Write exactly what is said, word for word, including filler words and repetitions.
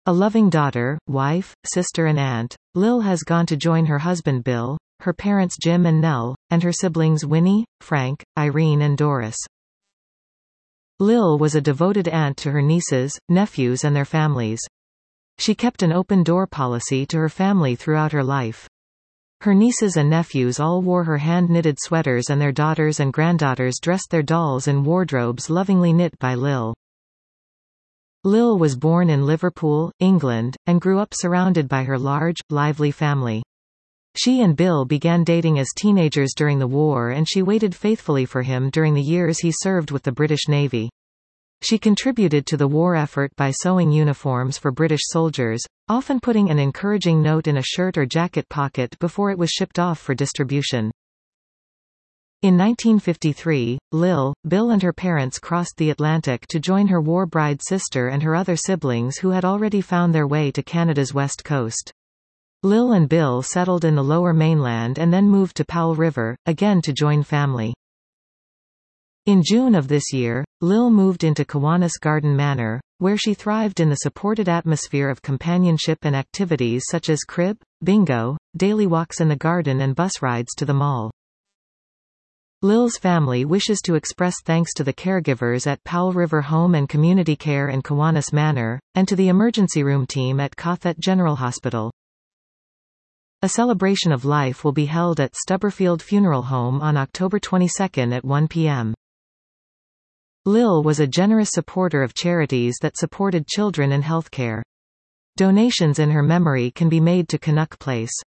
A loving daughter, wife, sister and aunt, Lil has gone to join her husband Bill, her parents Jim and Nell, and her siblings Winnie, Frank, Irene and Doris. Lil was a devoted aunt to her nieces, nephews and their families. She kept an open-door policy to her family throughout her life. Her nieces and nephews all wore her hand-knitted sweaters and their daughters and granddaughters dressed their dolls in wardrobes lovingly knit by Lil. Lil was born in Liverpool, England, and grew up surrounded by her large, lively family. She and Bill began dating as teenagers during the war and she waited faithfully for him during the years he served with the British Navy. She contributed to the war effort by sewing uniforms for British soldiers, often putting an encouraging note in a shirt or jacket pocket before it was shipped off for distribution. In nineteen fifty-three, Lil, Bill and her parents crossed the Atlantic to join her war bride sister and her other siblings who had already found their way to Canada's west coast. Lil and Bill settled in the Lower Mainland and then moved to Powell River, again to join family. In June of this year, Lil moved into Kiwanis Garden Manor, where she thrived in the supported atmosphere of companionship and activities such as crib, bingo, daily walks in the garden and bus rides to the mall. Lil's family wishes to express thanks to the caregivers at Powell River Home and Community Care in Kiwanis Manor, and to the emergency room team at Cothet General Hospital. A celebration of life will be held at Stubberfield Funeral Home on October twenty-second at one p m Lil was a generous supporter of charities that supported children in healthcare. Donations in her memory can be made to Canuck Place.